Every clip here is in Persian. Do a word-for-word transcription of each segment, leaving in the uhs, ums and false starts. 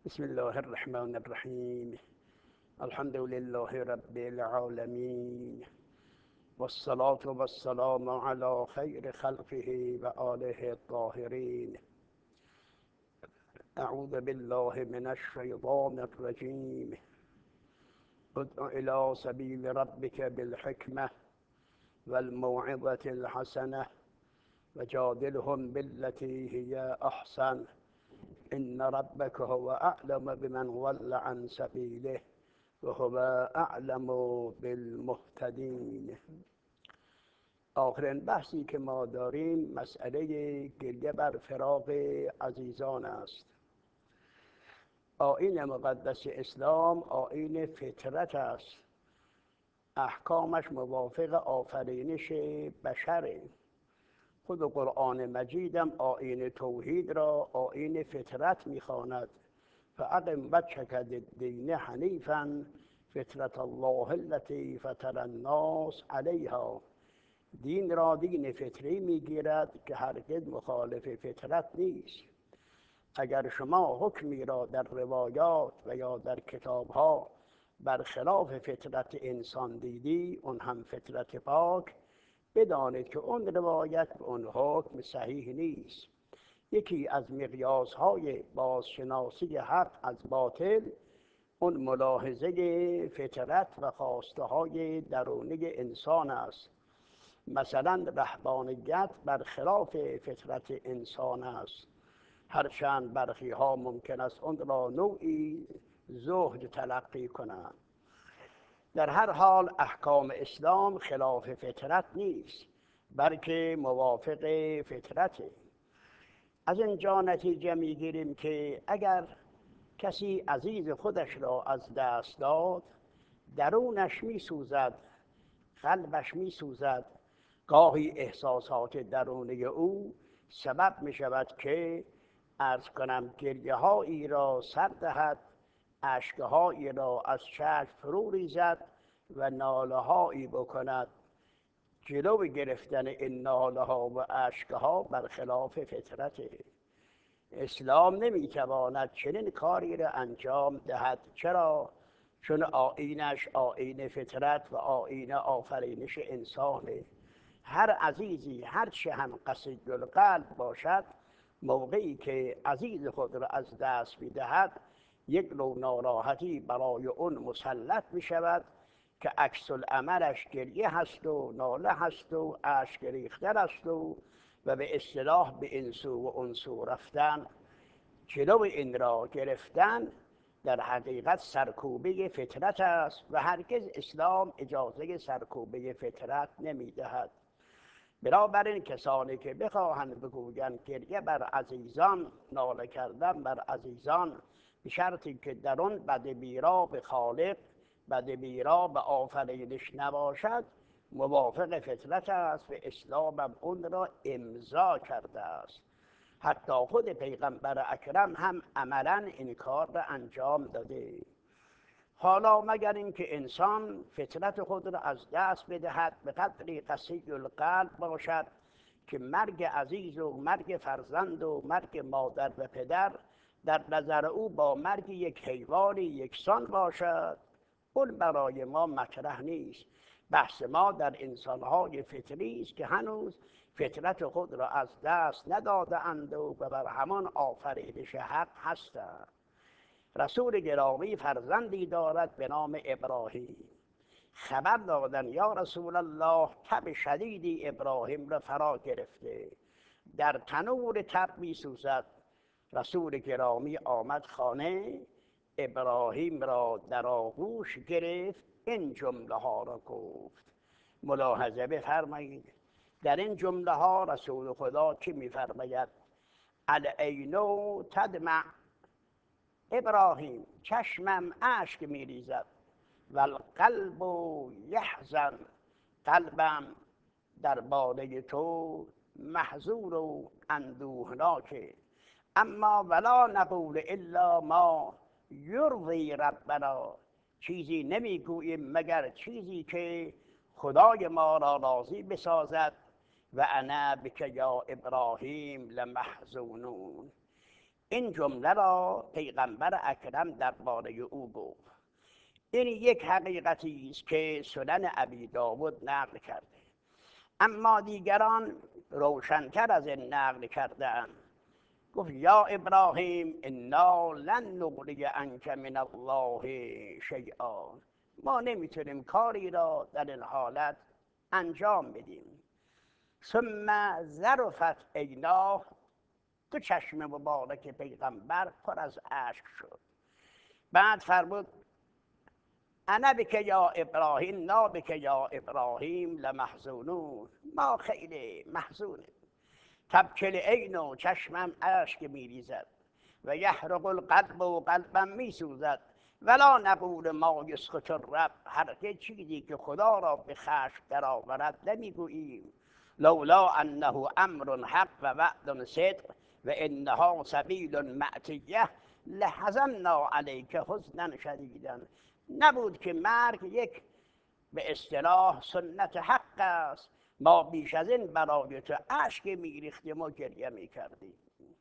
بسم الله الرحمن الرحیم. الحمد لله رب العالمین والصلاة والسلام على خیر خلقه و آله الطاهرین. اعوذ بالله من الشیطان الرجیم. ادع الى سبیل ربک بالحکمة والموعظة الحسنة وجادلهم بالتي هي احسن ان ربك هو اعلم بمن ضل عن سبیله و هو اعلم بالمهتدین. آخرین بحثی که ما داریم مسئله گریه بر فراق عزیزان است. آیین مقدس اسلام آیین فطرت است. احکامش موافق آفرینش بشره. خود قرآن مجیدم آیین توحید را آیین فطرت می‌خواند. فاقم وجهک للدین حنیفا فطرت الله التي فطر الناس علیها. دین را دین فطری میگیرد که هرگز مخالف فطرت نیست. اگر شما حکمی را در روایات و یا در کتابها برخلاف فطرت انسان دیدی، اون هم فطرت پاک، بدانید که اون روایت و اون حکم صحیح نیست. یکی از مقیاس‌های بازشناسی حق از باطل اون ملاحظه فطرت و خواسته‌های درونی انسان است. مثلا رهبانیت برخلاف فطرت انسان است، هرچند برخی‌ها ممکن است اون را نوعی زهد تلقی کنند. در هر حال احکام اسلام خلاف فطرت نیست، بلکه موافق فطرته. از اینجا نتیجه میگیریم که اگر کسی عزیز خودش را از دست داد، درونش میسوزد، قلبش میسوزد. گاهی احساسات درونی او سبب میشود که عرض کنم گریه هایی را سر دهد، اشکهایی را از چشم فرو ریزد و ناله هایی بکند. جلو گرفتن این ناله ها و اشکها برخلاف فطرت اسلام نمیتواند چنین کاری را انجام دهد. چرا؟ چون آیینش آیین فطرت و آیین آفرینش انسانه. هر عزیزی هر چه هم قصید القلب باشد، موقعی که عزیز خود را از دست میدهد یک نوع ناراحتی برای اون مسلط می شود که عکس العملش گریه هست و ناله هست و اشک ریختن است و و به اصطلاح به این سو و اون سو رفتن. جلو این را گرفتن در حقیقت سرکوبه فطرت است و هرگز اسلام اجازه سرکوبه فطرت نمی دهد. بنابراین کسانی که بخواهند بگویند گریه بر عزیزان، ناله کردن بر عزیزان، به شرطی که در آن بدبیرا به خالق، بدبیرا به آفرینش نباشد، موافق فطرت است و اسلام هم اون را امضا کرده است. حتی خود پیغمبر اکرم هم عملاً این کار را انجام داده. حالا مگر اینکه انسان فطرت خود را از دست بدهد، به قدری قسی القلب باشد که مرگ عزیز و مرگ فرزند و مرگ مادر و پدر در نظر او با مرگ یک حیوانی یکسان باشد، اون برای ما مطرح نیست. بحث ما در انسان‌های فطری است که هنوز فطرت خود را از دست نداده اند و بر همان آفرینش حق هستند. رسول گرامی فرزندی دارد به نام ابراهیم. خبر دادن یا رسول الله تب شدیدی ابراهیم را فرا گرفته، در تنور تب می سوزد. رسول گرامی آمد خانه، ابراهیم را در آغوش گرفت، این جمله ها را گفت. ملاحظه بفرمایید در این جمله ها رسول خدا چی می‌فرماید؟ العین تدمع، ابراهیم چشمم اشک می‌ریزد، و القلب یحزن، قلبم درباره تو محزون و اندوهناکه. اما ولا نقول الا ما یرضی ربنا، چیزی نمیگوییم مگر چیزی که خدای ما را راضی بسازد. و انا بک یا ابراهیم لمحزونون، این جمله را پیغمبر اکرم درباره او گفت. این یک حقیقتی است که سنن ابی داود نقل کرده، اما دیگران روشن‌تر از این نقل کرده‌اند. گفت یا ابراهیم انا لن نغنی عنک من الله شیئا، ما نمیتونیم کاری را در این حالت انجام بدیم. ثم ذرفت عیناه، تو چشم مبارک پیغمبر پر از اشک شد. بعد فرمود انا بک یا ابراهیم نا بک یا ابراهیم لمحزونون، ما خیلی محزونیم. تبکل عین و چشمم اشک میریزد و یحرق القلب و قلبم میسوزد. ولا نقول ما یسخط الرب، هرگز چیزی که خدا را به خشم درآورد نمیگوییم. لولا انه امر حق و وعد صدق و انها سبیل معتیه لحزنا علیک حزنا شدیدا. نبود که مرگ یک به اصطلاح سنت حق است، ما بیش از این برای تو اشک میریختیم و گریه میکردیم.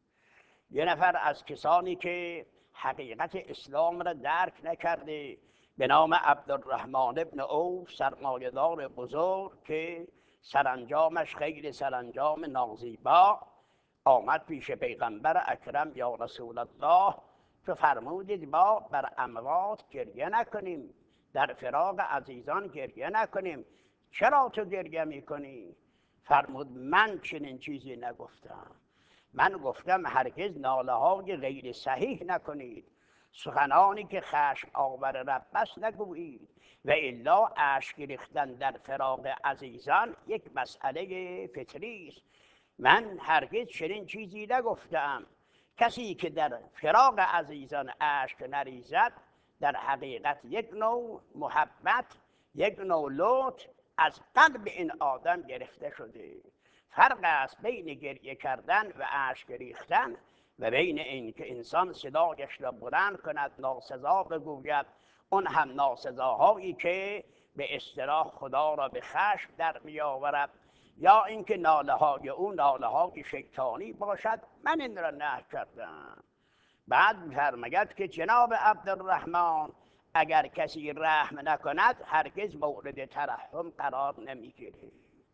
یه نفر از کسانی که حقیقت اسلام را درک نکرده به نام عبدالرحمن ابن عوف، سرمایه‌دار بزرگ که سرانجامش خیلی سرانجام نازیبا، آمد پیش پیغمبر اکرم یا رسول الله تو فرمودید ما بر اموات گریه نکنیم، در فراق عزیزان گریه نکنیم، چرا تو گریه میکنی؟ فرمود من چنین چیزی نگفتم، من گفتم هرگز ناله های غیر صحیح نکنید، سخنانی که خشم آور رب است نگویید، و الا اشک ریختن در فراق عزیزان یک مسئله فطری است. من هرگز چنین چیزی نگفتم. کسی که در فراق عزیزان اشک نریزد در حقیقت یک نوع محبت، یک نوع لطف از قلب این آدم گرفته شده. فرق است بین گریه کردن و اشک ریختن و بین این که انسان صدایش را بلند کند، ناسزا بگوید، اون هم ناسزاهایی که به اصطلاح خدا را به خشم در می آورد، یا اینکه ناله های او ناله های شیطانی باشد. من این را نهی کردم. بعد می‌فرماید که جناب عبدالرحمن اگر کسی رحم نکند هرگز مورد ترحم قرار نمیگیره.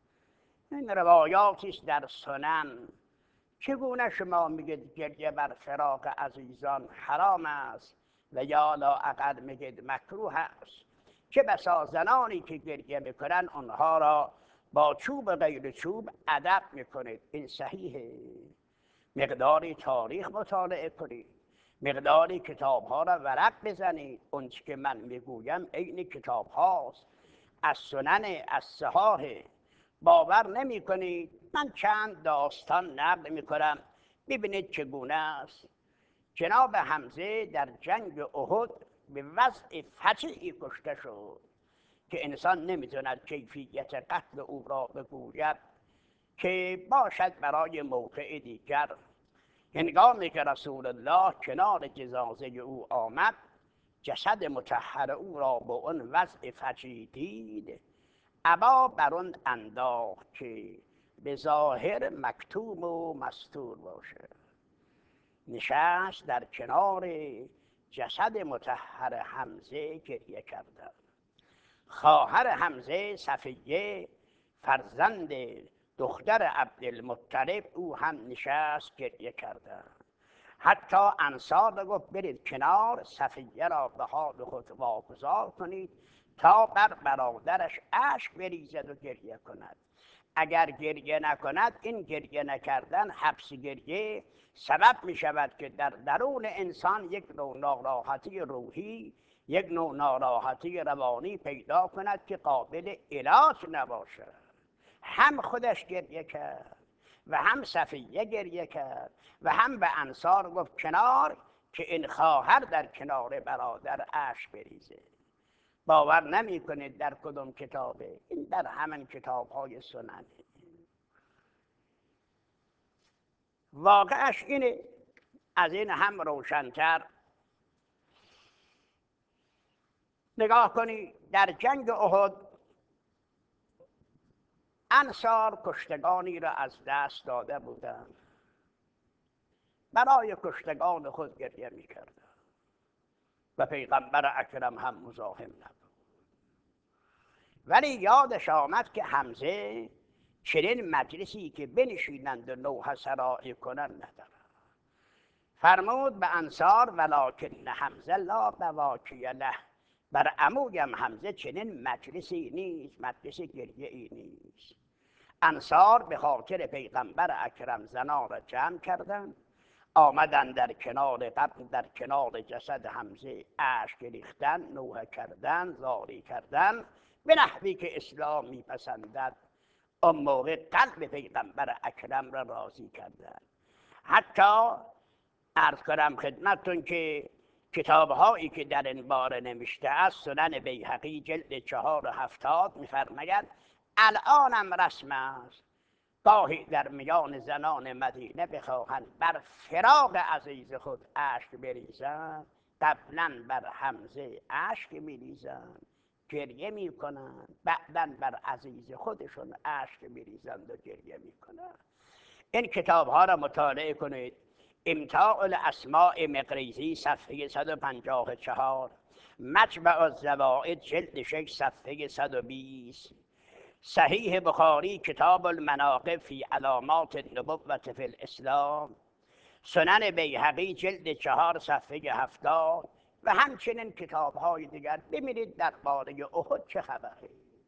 این روایاتی است در سنن. چگونه شما میگید گریه بر فراق عزیزان حرام است و یا لااقل میگید مکروه است؟ چه بسا زنانی که گریه میکنن اونها را با چوب غیر چوب ادب میکنید. این صحیحه. مقداری تاریخ مطالعه کنید، مقداری کتاب ها را ورق بزنید. اون چی که من میگویم عین کتاب هاست، از سنن، از صحاح. باور نمی کنید؟ من چند داستان نقل می کنم ببینید چگونه است. جناب حمزه در جنگ احد به وضع فجیعی کشته شد که انسان نمیتوند کیفیت قتل او را بگوید که باشد برای موقع دیگر. هنگامی که رسول الله کنار جنازه او آمد، جسد مطهر او را با اون وضع فجیع دید، ابا بر اون انداخت که به ظاهر مکتوم و مستور باشه. نشست در کنار جسد مطهر حمزه گریه کرد. خواهر حمزه صفیه فرزند دختر عبدالمطلب او هم نشست گریه کرد. حتی انصار گفت برید کنار، صفیه را به حال خود واگذار کنید تا بر برادرش اشک بریزد و گریه کند. اگر گریه نکند، این گریه نکردن، حبس گریه، سبب می شود که در درون انسان یک نوع ناراحتی روحی، یک نوع ناراحتی روانی پیدا کند که قابل علاج نباشد. هم خودش گریه کرد و هم صفیه گریه کرد و هم به انصار گفت کنار که این خواهر در کنار برادر اشک بریزه. باور نمی کنید در کدام کتابه؟ این در همین کتاب های سننه. واقعش اینه. از این هم روشن‌تر نگاه کنید. در جنگ احد انصار کشتگانی را از دست داده بودند. برای کشتگان خود گریه میکردند و پیغمبر اکرم هم مزاحم نبود. ولی یادش آمد که حمزه چنین مجلسی که بنشینند و نوحه سرایی کنند ندارد. فرمود به انصار ولکن حمزه لا بواکی له، بر عمویم حمزه چنین مجلسی نیست، مجلس گریه ای نیست. انصار به خاطر پیغمبر اکرم زنان را جمع کردند، آمدن در کنار قبر، در کنار جسد حمزه اشک ریختن، نوحه کردن، زاری کردن به نحوی که اسلام میپسندد. اون موقع قلب پیغمبر اکرم را راضی کردند. حتی عرض کنم خدمتتون که کتاب‌هایی که در این باره نوشته است، سنن بیهقی جلد چهار و هفتاد می‌فرماید الانم رسم است گاهی در میان زنان مدینه بخواهند بر فراق عزیز خود اشک بریزند، قبلا بر حمزه اشک میریزند، گریه میکنند، بعدا بر عزیز خودشون اشک میریزند و گریه میکنند. این کتاب ها را مطالعه کنید. امتاع الاسماء مقریزی صفحه صد و پنجاه و چهار، مجمع الزوائد جلد شش صفحه صد و بیست، صحیح بخاری کتاب المناقب فی علامات النبوة فی الاسلام، سنن بیهقی جلد چهار صفحه هفتاد و همچنین کتاب های دیگر. ببینید درباره احد چه خبره.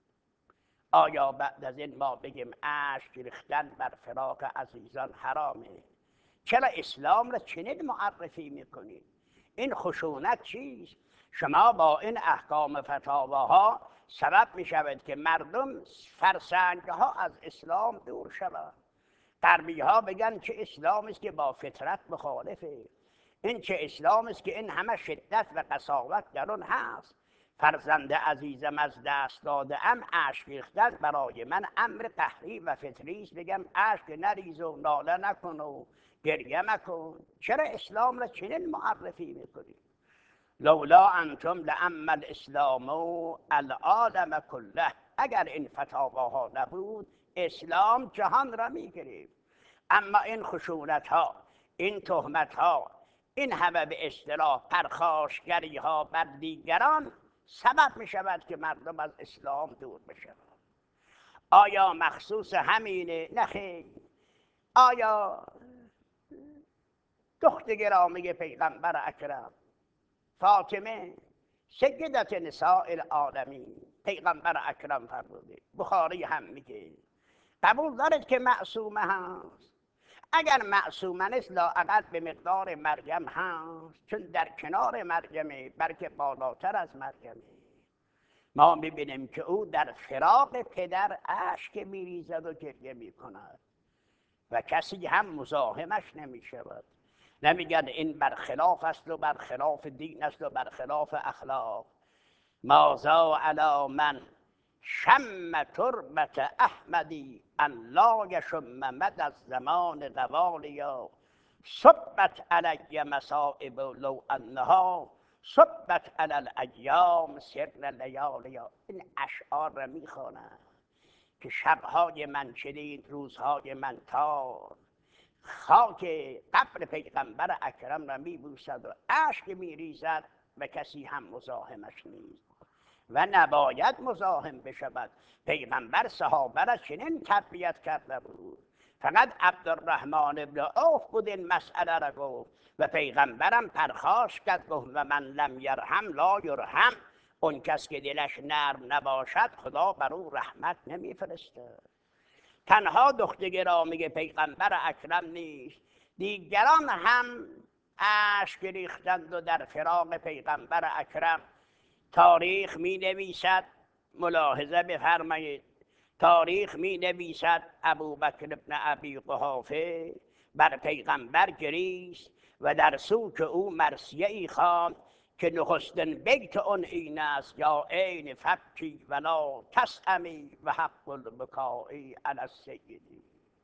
آیا بعد از این ما بگیم اشک ریختن بر فراق عزیزان حرامه؟ چرا اسلام را چنین معرفی میکنید؟ این خشونت چیست؟ شما با این احکام فتاواها سبب میشود که مردم فرسنگها از اسلام دور شوند. غربی ها بگن چه اسلام است که با فطرت مخالفه، این چه اسلام است که این همه شدت و قساوت در آن هست. فرزند عزیزم از دست داده ام، اشک ریختن برای من امر قهری و فطری است. بگم اشک نریز و ناله نکن و گریه مکن. چرا اسلام را چنین معرفی میکنی؟ لولا انتم لعم الاسلام العالم کله، اگر این فتاواها نبود اسلام جهان را میگرفت. اما این خشونت ها، این تهمت ها، این همه به اصطلاح پرخاشگری ها بر دیگران سبب می شود که مردم از اسلام دور بشوند. آیا مخصوص همینه؟ نخیر. آیا دختر گرامی پیغمبر اکرم فاطمه سیدت نساء العالمین، پیغمبر اکرم فرموده، بخاری هم میگه، قبول دارد که معصومه هست؟ اگر معصومه نیست لااقل به مقدار مریم هست، چون در کنار مریمه، بلکه بالاتر از مریمه. ما میبینیم که او در فراق پدر اشک میریزد و گریه میکند و کسی هم مزاحمش نمیشود. نمیگن این برخلاف است و برخلاف دین است و برخلاف اخلاق. مازا علی من شم تربت احمدی ان لا یشم مد از زمان قوالیا، صبت علی مصائب لو انها صبت علی الایام سر لیالیا. این اشعار را میخوانند که شبهای من چنین، روزهای من تار، خاک قبر پیغمبر اکرم را میبوسد و اشک میریزد و کسی هم مزاحمش نیست و نباید مزاحم بشود. پیغمبر صحابه را چنین تربیت کرده بود. فقط عبدالرحمن ابن عوف بود این مسئله را گفت و پیغمبرم پرخاش کرد، گفت و من لم یرحم لا یرحم. اون کس که دلش نرم نباشد خدا بر او رحمت نمیفرسته. تنها دختر گرامی پیغمبر اکرم نیست، دیگران هم اشک ریختند و در فراق پیغمبر اکرم. تاریخ می نویسد، ملاحظه بفرمایید، تاریخ می نویسد ابوبکر ابن ابی قحافه بر پیغمبر گریست و در سوک او مرثیه ای خواند که نخستین بیت اون این است یا عین فبکی ولا تسأمی و حق البکائی علی السیدی.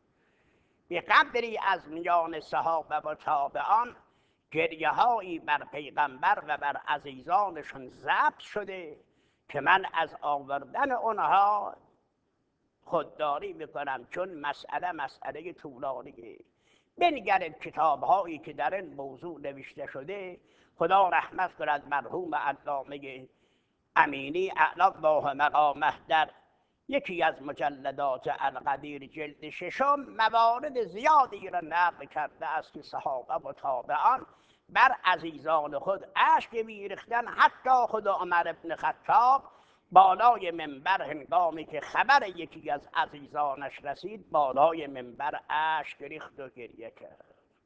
به قدری از میان صحابه و تابعان گریه هایی بر پیغمبر و بر عزیزانشون ضبط شده که من از آوردن اونها خودداری میکنم، چون مسئله مسئله طولانیه. بنگرید کتاب هایی که در این موضوع نوشته شده. خدا رحمت کند مرحوم علامه امینی اعلی الله مقامه در یکی از مجلدات القدیر جلد ششم موارد زیادی را نقل کرده است که صحابه و تابعان بر عزیزان خود اشک میریختند. حتی خود عمر بن خطاب بالای منبر هنگامی که خبر یکی از عزیزانش رسید بالای منبر اشک ریخت و گریه کرد.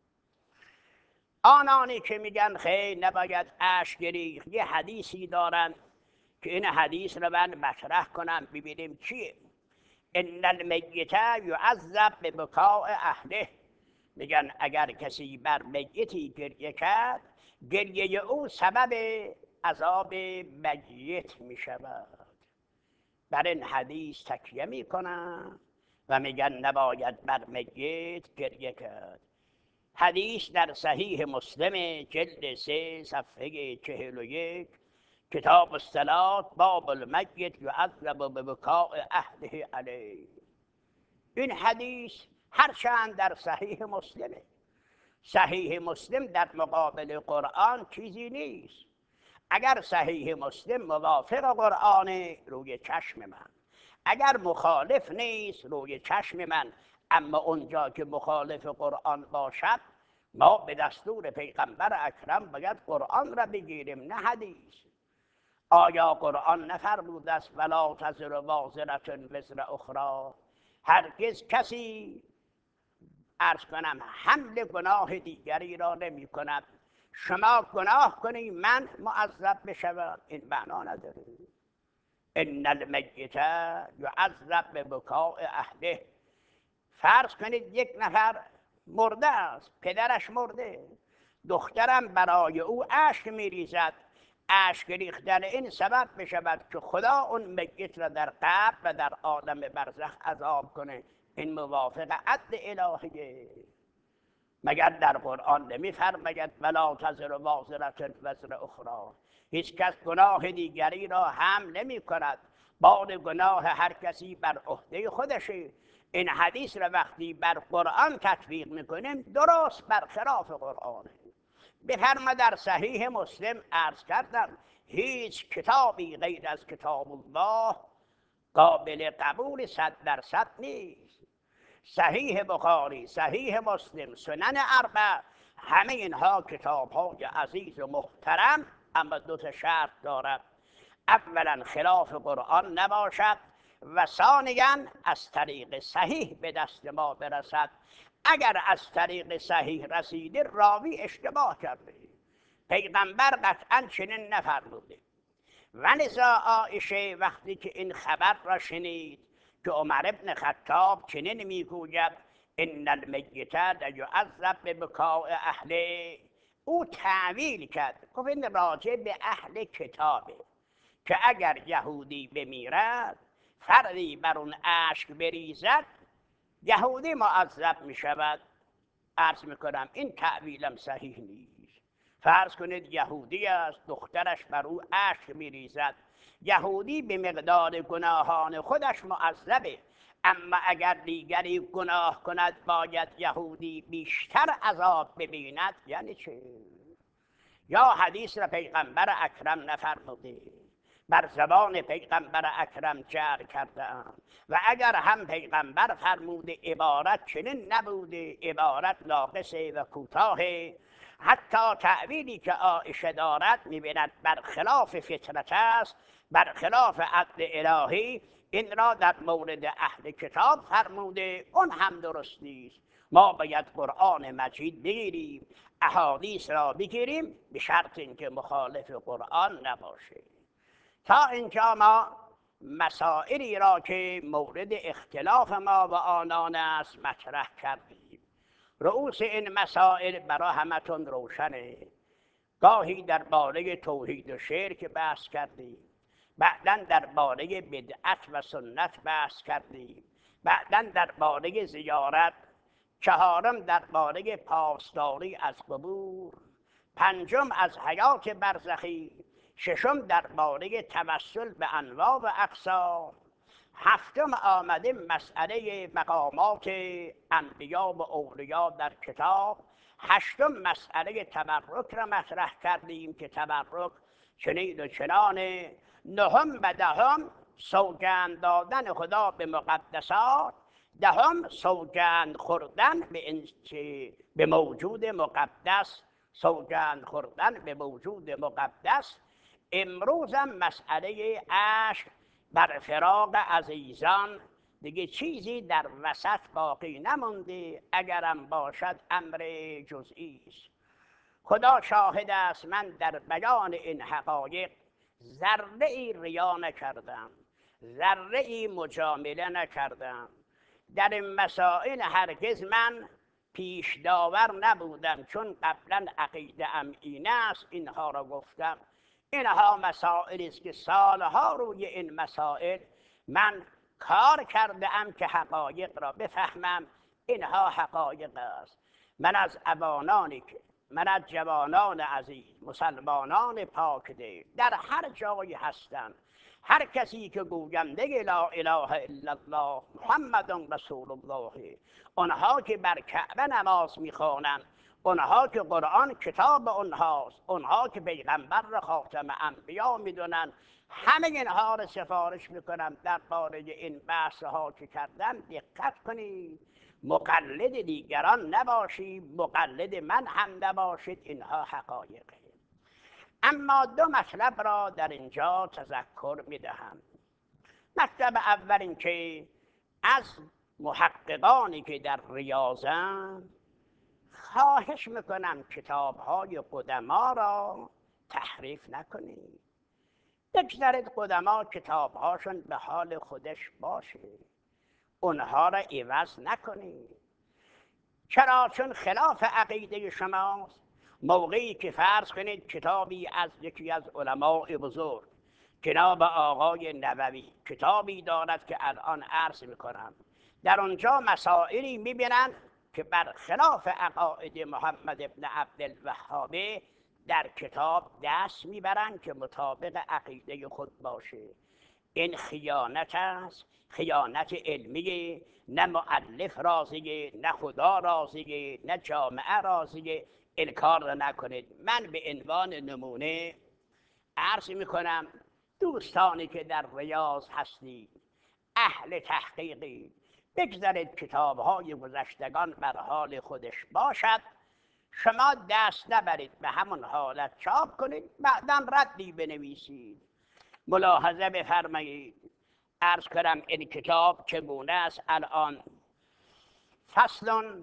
آنانی که میگن خیر نباید اشک ریخت، یه حدیثی دارن که این حدیث رو من مطرح کنم ببینیم چیه. ان المیت یعذب ببکاء اهله. میگن اگر کسی بر میتی گریه کرد، گریه او سبب عذاب میت میشود. بر این حدیث تکیه میکنن و میگن نباید بر میت گریه کرد. حدیث در صحیح مسلم جلد سه صفحه چهل و یک، کتاب الصلاة باب المیت یعذب ببکاء اهله علیه. این حدیث هرچند در صحیح مسلمه، صحیح مسلم در مقابل قرآن چیزی نیست. اگر صحیح مسلم موافق قرآن روی چشم من، اگر مخالف نیست روی چشم من. اما اونجا که مخالف قرآن باشد ما به دستور پیغمبر اکرم باید قرآن را بگیریم نه حدیث. آیا قرآن نفرموده است ولا تزر وازرة وزر اخری؟ هرگز کسی عرض کنم حمل گناه دیگری را نمی کند. شما گناه کنی من معذب بشوم، این معنا نداره. ان المیت یعذب ببکاء اهله. فرض کنید یک نفر مرده است، پدرش مرده، دخترم برای او اشک میریزد. اشک ریختن این سبب بشود که خدا اون میت را در قبر و در عالم برزخ عذاب کنه. این موافق عدل الهیه. مگر در قرآن نمیفرماید ولا تزر وازرة وزر اخری؟ هیچ کس گناه دیگری را حمل نمی کند. بار گناه هر کسی بر عهده خودشه. این حدیث را وقتی بر قرآن تطبیق میکنیم درست برخلاف قرآنه. بفرما در صحیح مسلم عرض کردم هیچ کتابی غیر از کتاب الله قابل قبول صد درصد نیست. صحیح بخاری، صحیح مسلم، سنن اربع، همه اینها کتاب های عزیز و محترم، اما دو تا شرط دارد. اولا خلاف قرآن نباشد و ثانیا از طریق صحیح به دست ما برسد. اگر از طریق صحیح رسیده راوی اشتباه کرده، پیغمبر قطعا چنین نفرموده. و لذا عایشه وقتی که این خبر را شنید که عمر بن خطاب چنین میگوید ان المیت یعذب ببکاء اهله، او تعویل کرد، گفت این راجع به اهل کتابه که اگر یهودی بمیرد فردی بر اون اشک بریزد یهودی معذب می شود. عرض میکنم این تعویلم صحیح نیست. فرض کنید یهودی است، دخترش بر او اشک میریزد، یهودی به مقدار گناهان خودش معذبه، اما اگر دیگری گناه کند باید یهودی بیشتر عذاب ببیند. یعنی چه؟ یا حدیث را پیغمبر اکرم نفرموده، بر زبان پیغمبر اکرم جر کرده‌ام و اگر هم پیغمبر فرموده عبارت چنین نبوده، عبارت ناقصه و کوتاهه. حتی تعویلی که عایشه دارد می‌بیند برخلاف فطرت است، برخلاف عدل الهی. این را در مورد اهل کتاب فرموده، اون هم درست نیست. ما باید قرآن مجید بگیریم، احادیث را بگیریم، به شرط اینکه مخالف قرآن نباشه. تا اینجا ما مسائلی را که مورد اختلاف ما و آنان است مطرح کردیم. رؤوس این مسائل برای همتون روشنه. گاهی درباره توحید و شرک بحث کردیم، بعداً درباره بدعت و سنت بحث کردیم، بعداً درباره زیارت، چهارم درباره پاسداری از قبور، پنجم از حیات برزخی، ششم درباره توسل به انواع و اقسام، هفتم آمده مسئله مقامات انبیا و اولیا در کتاب. هشتم مسئله تبرک را مطرح کردیم که تبرک چنین و چنانه. نهم و دهم سوگند دادن خدا به مقدسات. دهم سوگند خوردن به انچه به موجود مقدس. سوگند خوردن به موجود مقدس. امروزم مسئله عشق بر فراق عزیزان. دیگه چیزی در وسط باقی نمونده، اگرم باشد امر جزئی است. خدا شاهد است من در بیان این حقایق ذره ای ریا نکردم، ذره ای مجامله نکردم. در این مسائل هرگز من پیش داور نبودم، چون قبلا عقیده ام این است اینها را گفتم. اینها مسائلی است که سالها روی این مسائل من کار کرده ام که حقایق را بفهمم. اینها حقایق است. من از ابانانی که من از جوانان عزیز مسلمانان پاک دل در هر جایی هستند، هر کسی که گوینده لا اله الا الله محمد رسول الله، آنها که بر کعبه نماز میخوانند، اونها که قرآن کتاب اونهاست، اونها که پیغمبر را خاتم انبیا میدونن، همه اینها را سفارش میکنم در باره این بحث ها که کردم دقت کنید. مقلد دیگران نباشید، مقلد من هم نباشید. اینها حقایقه. اما دو مطلب را در اینجا تذکر میدهم. مطلب اول این که از محققانی که در ریاضند خواهش میکنم کتاب‌های قدما را تحریف نکنید. بگذارید قدما کتاب‌هاشون به حال خودش باشه، اونها را عوض نکنید. چرا؟ چون خلاف عقیده شماست. موقعی که فرض کنید کتابی از یکی از علماء بزرگ، جناب آقای نووی، کتابی دارد که الان عرض میکنم، در آنجا مسائلی میبینن که برخلاف عقاید محمد ابن عبدالوهاب در کتاب دست میبرن که مطابق عقیده خود باشه. این خیانت است، خیانت علمیه. نه مؤلف راضیه، نه خدا راضیه، نه جامعه راضیه. این کار را نکنید. من به عنوان نمونه عرض میکنم دوستانی که در ریاض هستید، اهل تحقیقی، بگذارید کتاب‌های گذشتگان بر حال خودش باشد. شما دست نبرید به همون حالت چاپ کنید، بعداً ردی بنویسید. ملاحظه بفرمایید. عرض کنم این کتاب چگونه است الان. فصل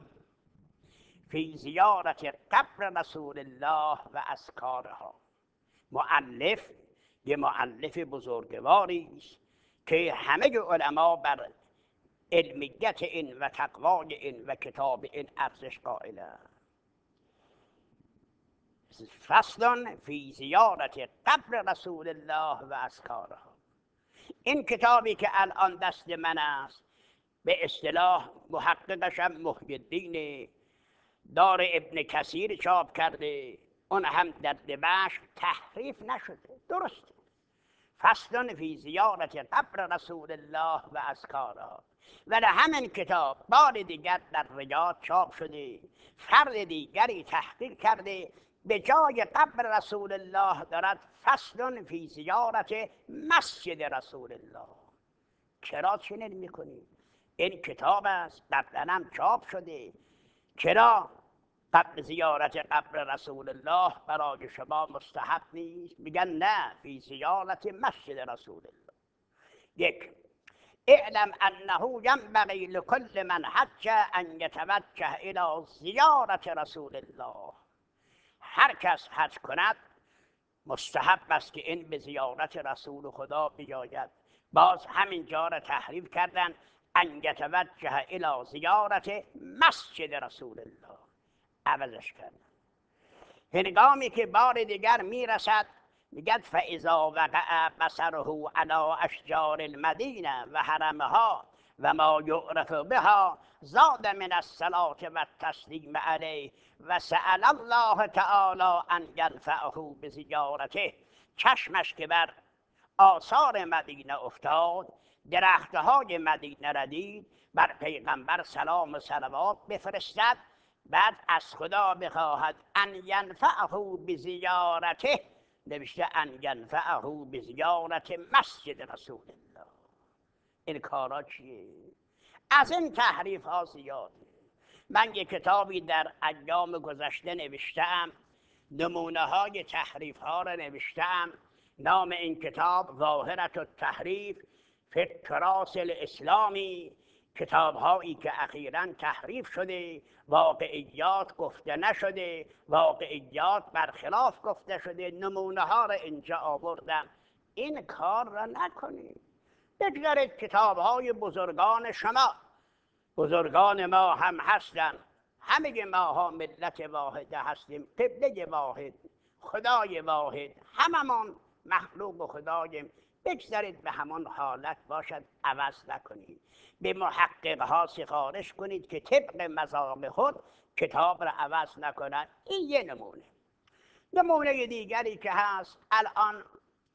فی زیارت قبر رسول الله و اذکارها. مؤلف یه مؤلف بزرگواری است که همه علما بر علمیت این و تقوای این و کتاب این ارزش قائلند. فصل فی زیارت قبر رسول الله و اذکارها. این کتابی که الان دست من است به اصطلاح محققش هم محی الدین دار ابن کثیر چاپ کرده، اون هم در دمشق، تحریف نشده، درست. فصل فی زیارت قبر رسول الله و اذکارها. ولی همین کتاب بار دیگر در ریاض چاپ شده، فرد دیگری تحقیق کرده، به جای قبر رسول الله دارد فصل فی زیارت مسجد رسول الله. چرا چنین میکنید؟ این کتاب است، قبلا هم چاپ شده. چرا قبل زیارت قبر رسول الله برای شما مستحب نیست؟ میگن نه، فی زیارت مسجد رسول الله. یک، اعلم انه ینبغی لكل من حج ان یتوجه الی زیارت رسول الله. هر کس حج کند مستحب است که این به زیارت رسول خدا بیاید. باز همین جا را تحریف کردن، ان یتوجه الی زیارت مسجد رسول الله، عوضش کردن. هنگامی که بار دیگر میرسد میگد فاذا وقع بصره علی اشجار المدینه و حرمها و ما یعرف بها زاد من الصلاة و التسلیم علیه و سأل الله تعالی ان یرفعه بزیارته. چشمش که بر آثار مدینه افتاد درختهای مدینه را دید، بر پیغمبر سلام و صلوات بفرستد، بعد از خدا بخواهد ان ینفعه بزیارته، نوشته ان ینفعه بزیارت مسجد رسول الله. این کارا چیه؟ از این تحریف ها زیاده. من یک کتابی در ایام گذشته نوشتم، نمونه های تحریف ها را نوشتم. نام این کتاب ظاهرة التحریف فی التراث الاسلامی، کتاب هایی که اخیراً تحریف شده، واقعیات گفته نشده، واقعیات برخلاف گفته شده، نمونه ها را اینجا آوردم. این کار را نکنید. بگذارید کتاب های بزرگان شما، بزرگان ما هم هستن، همه ما ها ملت واحده هستیم، قبله واحد، خدای واحد، هممون مخلوق و خداییم. بگذارید به همون حالت باشد، عوض نکنید. به محقق ها سفارش کنید که طبق مذاق خود کتاب را عوض نکنند. این یه نمونه. نمونه دیگری که هست، الان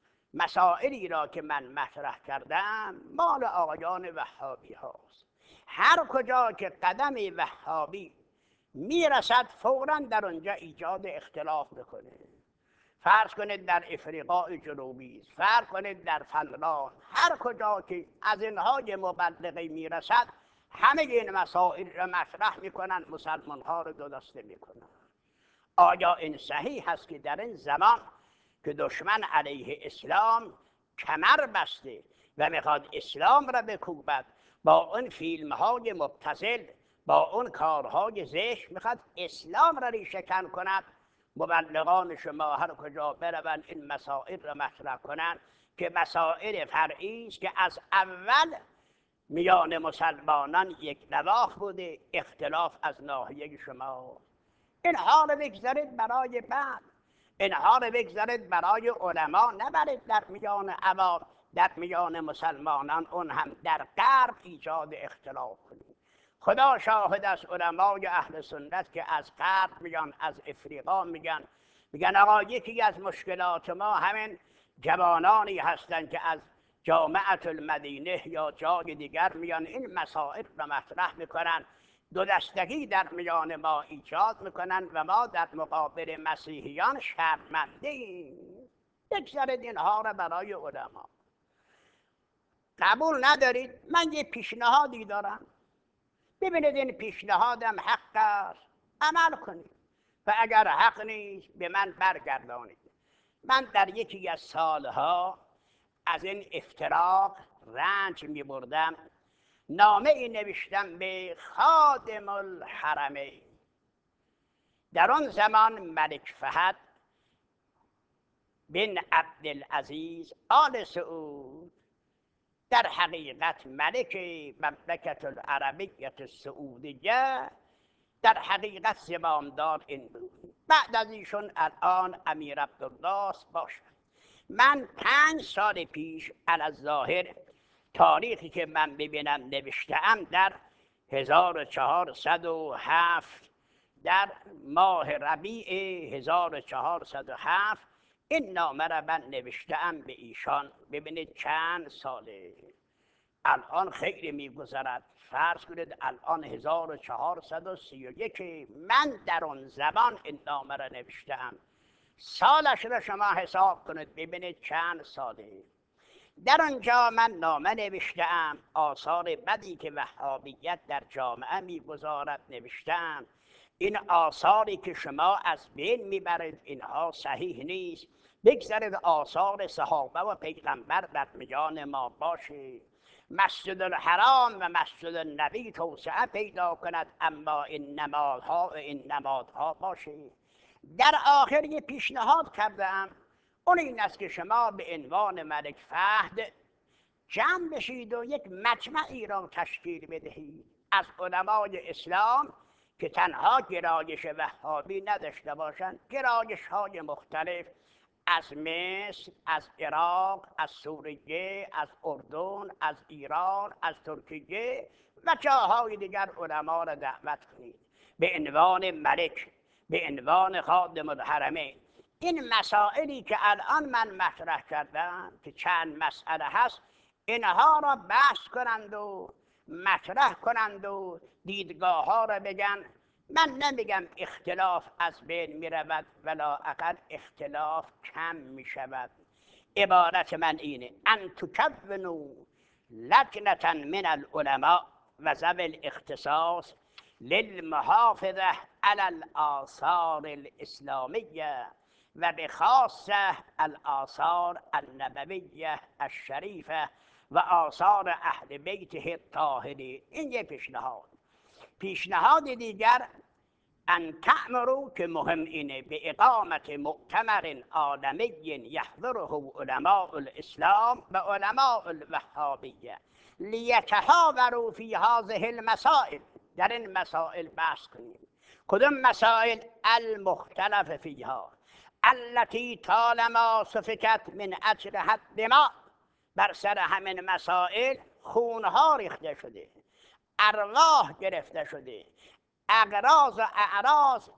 مسائلی را که من مطرح کردم مال آقایان وهابی هاست. هر کجا که قدم وهابی میرسد فوراً در اونجا ایجاد اختلاف بکنه. فرض کنید در افریقای جنوبی، فرض کنید در فنلاند، هر کجا که از اینهای مبلغه میرسد همه این مسائل را مطرح میکنن، مسلمان ها رو دو دسته میکنن. آیا این صحیح هست که در این زمان که دشمن علیه اسلام کمر بسته و میخواد اسلام را بکوبد، با اون فیلم های مبتذل، با اون کارهای زشت میخواد اسلام را ریشه‌کن کند، مبلغان شما هر کجا بروند این مسائل را مطرح کنند که مسائل فرعی است که از اول میان مسلمانان یک نواخت بوده، اختلاف از ناحیه شما. اینها رو بگذارید برای بعد، اینها رو بگذارید برای علما، نبرید در میان عوام، در میان مسلمانان، اون هم در غرب ایجاد اختلاف کنید. خدا شاهد از علمای اهل سنت که از غرب میگن، از افریقا میگن، میگن آقا یکی از مشکلات ما همین جوانانی هستند که از جامعه المدینه یا جای دیگر میان این مسائل را مطرح میکنن، دو دستگی در میان ما ایجاد میکنن و ما در مقابل مسیحیان شرمنده ایم. بگذارید اینها را برای علما. قبول ندارید؟ من یه پیشنهادی دارم، ببینید این پیشنهادم حق است، عمل کنید و اگر حق نیست به من برگردانید. من در یکی از سالها از این افتراق رنج می بردم، نامه ای نوشتم به خادم الحرمین. در آن زمان ملک فهد بن عبدالعزیز آل سعود، در حقیقت ملک مملکت العربیة السعودیه، در حقیقت زمامدار این بود. بعد از ایشون الان امیر عبدالله باشد. من پنج سال پیش الظاهر تاریخی که من ببینم نوشته‌ام در هزار و چهارصد و هفت، در ماه ربیع هزار و چهارصد و هفت این نامه را من نوشته‌ام به ایشان. ببینید چند ساله، الان خیلی میگذرد. فرض کنید الان هزار و چهارصد و سی و یک، من در آن زمان این نامه را نوشته‌ام. سالش را شما حساب کنید ببینید چند ساله. در آنجا من نامه نوشته‌ام، آثار بدی که وهابیت در جامعه میگذارد نوشته‌ام. این آثاری که شما از بین میبرید اینها صحیح نیست. بگذارید آثار صحابه و پیغمبر در میان ما باشه. مسجد الحرام و مسجد النبی توسعه پیدا کند، اما این نمادها و این نمادها باشه. در آخر یه پیشنهاد کردم، اون این است که شما به عنوان ملک فهد جمع بشید و یک مجمعی را تشکیل بدهید از علمای اسلام که تنها گرایش وهابی نداشته باشند، گرایش های مختلف از مصر، از عراق، از سوریه، از اردن، از ایران، از ترکیه و جاهای دیگر علما را دعوت کنید به عنوان ملک، به عنوان خادم الحرمین. این مسائلی که الان من مطرح کردم که چند مسئله هست، اینها را بحث کنند و مطرح کنند و دیدگاه ها را بگن. من نمیگم اختلاف از بین می رود، ولااقل اختلاف کم می شود. عبارت من اینه: ان تکونوا لجنة من العلماء و ذوی الاختصاص للمحافظة على الآثار الإسلامية و بخاصة الآثار النبویة الشریفه و آثار اهل بیته الطاهرین. این یک پیشنهاد. پیشنهاد دیگر ان تأمروا، که مهم اینه، به اقامت مؤتمر عالمی یحضره علماء الاسلام و علماء الوهابیه لیتحاوروا فی هذه المسائل. در این مسائل بحث کنیم. کدام مسائل؟ المختلف فیها التي طالما سفکت من اجلها الدماء. بر سر همین مسائل خونها ریخته شده، ارواح گرفته شده، اغراض و اعراض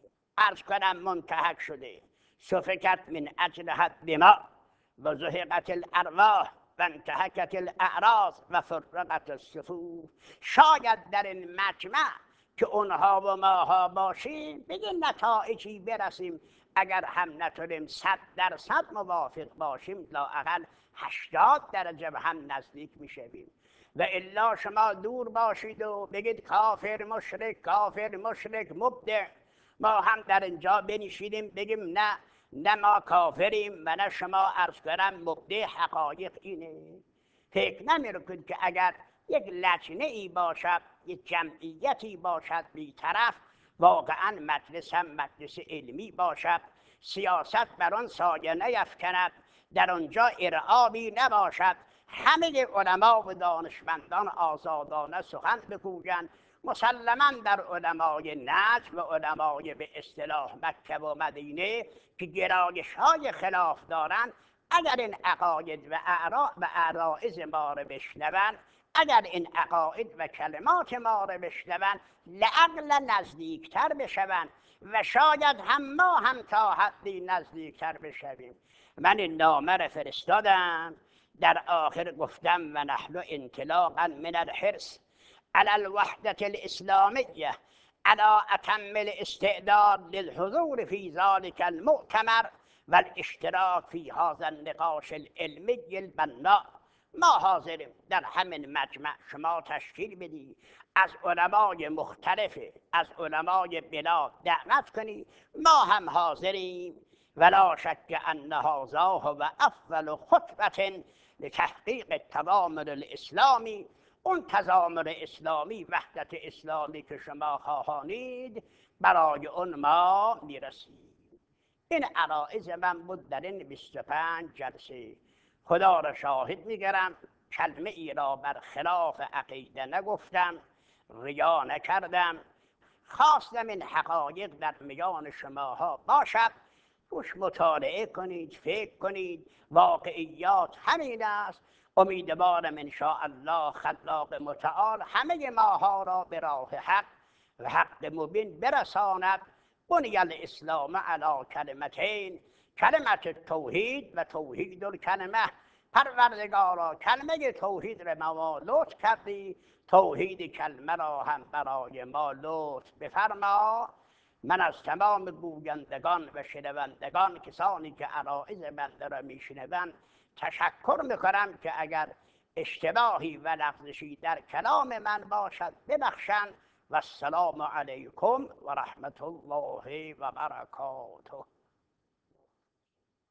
عرض کنم منتهک شده. سفکت من اجلها الدماء و زهقت الارواح و انتهکت الاعراض و فرقت الصفوف. شاید در این مجمع که اونها و ماها باشیم به یه نتایجی برسیم. اگر هم نتونیم صد درصد موافق باشیم، لااقل هشتاد درجه به هم نزدیک میشویم. و الا شما دور باشید و بگید کافر مشرک، کافر مشرک مبدع، ما هم در اینجا بنشینیم بگیم نه نه ما کافریم و نه شما عرض کنم مبدع. حقایق اینه. فکر نمی‌کنید که اگر یک لجنه ای باشد، یک جمعیتی باشد بی‌طرف، واقعا مجلس هم مجلس علمی باشد، سیاست بر آن سایه نیفکند، در آنجا ارعابی نباشد، همه علما و دانشمندان آزادانه سخن بگویند. مسلما در علمای نجم و علمای به اصطلاح مکه و مدینه که گرایش های خلاف دارند، اگر این عقاید و اعراء و عرائض ما رو بشنوند، اگر این عقاید و کلمات ما رو بشنوند، لعقل نزدیکتر بشوند و شاید هم ما هم تا حدی نزدیکتر بشویم. من این نامه رو فرستادم، در آخر گفتم و نحن انطلاقا من الحرص على الوحدة الإسلامية على أتم الاستعداد للحضور في ذلك المؤتمر والاشتراك في هذا النقاش العلمي البناء. ما حاضریم در همین مجمع شما تشکیل بدی، از علمای مختلف از علمای بلاد دعوت کنی، ما هم حاضریم. ولا شک ان هذا هو اول خطوة لتحقیق التضامن الاسلامی. اون تضامن اسلامی، وحدت اسلامی که شما خواهانید، برای اون ما میرسیم. این عرائض من بود در این بیست و پنج جلسه. خدا را شاهد میگرم کلمه ای را بر خلاف عقیده نگفتم، ریا نکردم. خواستم این حقایق در میان شماها باشد، روش مطالعه کنید، فکر کنید. واقعیات همین است. امیدوارم ان شاء الله خلاق متعال همه ماها را به راه حق و حق مبین برساند. بنی الاسلام علی کلمتین، کلمت توحید و توحید الکلمه. پروردگارا کلمه توحید را ما لطف کردی، توحید کلمه را هم برای ما لطف بفرما. من از تمام گویندگان و شنوندگان، کسانی که عرائض بنده را میشنوند، تشکر میکنم که اگر اشتباهی و لغزشی در کلام من باشد ببخشند. و السلام علیکم و رحمت الله و برکاته.